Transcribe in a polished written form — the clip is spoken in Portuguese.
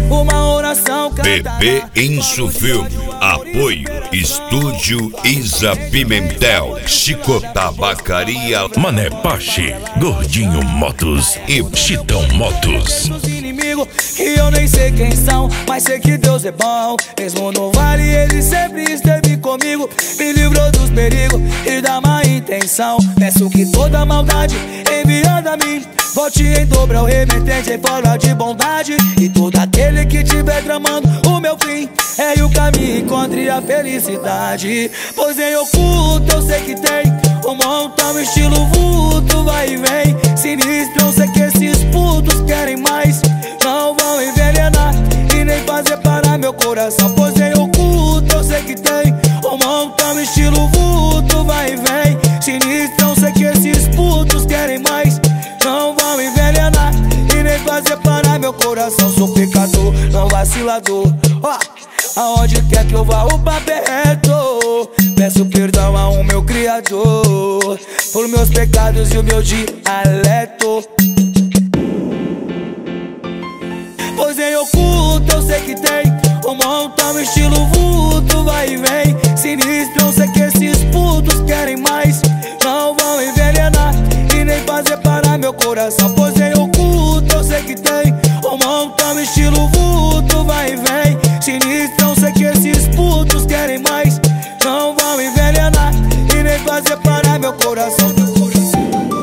uma oração cantada. Bebê Insufilme. Apoio Estúdio Isa Pimentel, Chico Tabacaria, Mané Pache, Gordinho Motos e Chitão Motos. Inimigos que eu nem sei quem são, mas sei que Deus é bom. Mesmo no vale ele sempre esteve comigo, me livrou dos perigos e da má intenção. Peço que toda maldade enviada a mim volte em dobro ao remetente em forma de bondade. E todo aquele que tiver tramando o meu fim, erre o caminho e encontre a felicidade. Pois em oculto eu sei que tem um montão estilo vulto, vai e vem sinistro. Eu sei que esses putos querem mais, não vão envenenar e nem fazer parar meu coração. Pois em oculto eu sei que tem um montão estilo vulto, vai e vem sinistro. Eu sei que esses putos querem mais, não vão envenenar e nem fazer parar meu coração. Sou pecador, não vacilador, aonde quer que eu vá o papo é reto. Peço perdão ao meu Criador por meus pecados e o meu dialeto. Pois em oculto eu sei que tem um montão estilo vulto, vai e vem sinistro. Eu sei que esses putos querem mais, não vão envenenar e nem fazer parar meu coração. Pois em oculto eu sei que tem um montão estilo vulto, vai e vem sinistro. Eu sei que esses putos querem mais, não vão envenenar e nem fazer parar meu coração.